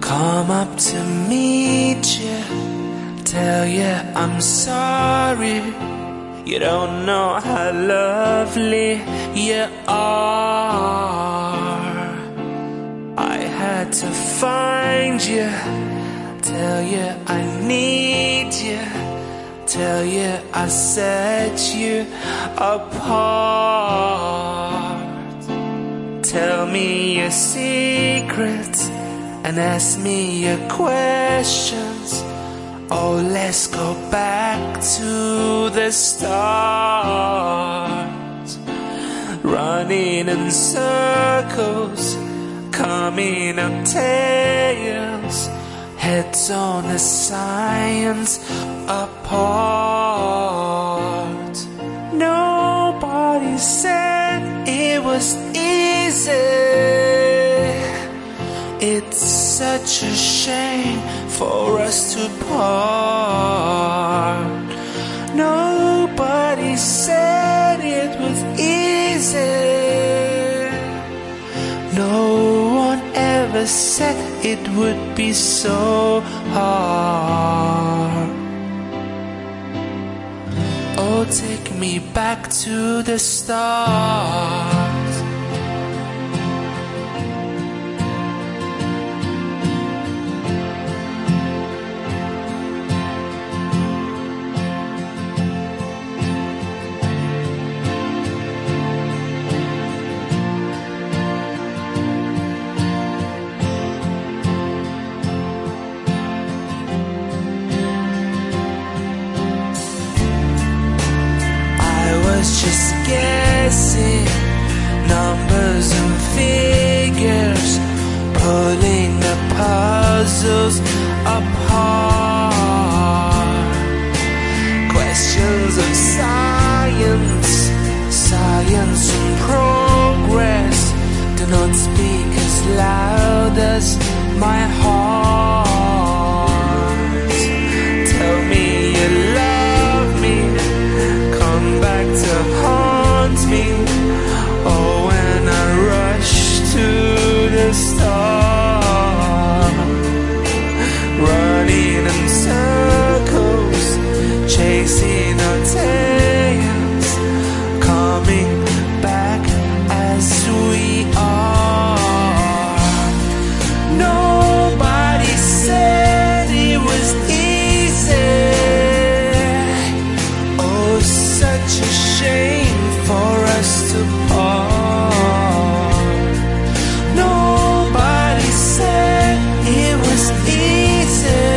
Come up to meet you, tell you I'm sorry. You don't know how lovely you are. I had to find you, tell you I need you, tell you I set you apart. Tell me your secrets and ask me your questions. Oh, let's go back to the start. Running in circles, coming up tails, heads on the science apart. Nobody said it was easy. It's such a shame for us to part. Nobody said it was easy. No one ever said it would be so hard. Oh, take me back to the start. Just guessing numbers and figures, pulling the puzzles apart. Questions of science, science and progress do not speak as loud as my heart. Tell me you love me, come back to haunt me. Oh, when I rush to the start, running in circles, chasing our tails, coming back as we are. Nobody said it was easy. Such a shame for us to part. Nobody said it was easy.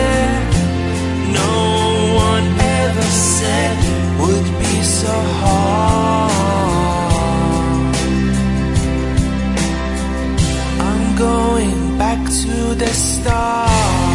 No one ever said it would be so hard. I'm going back to the start.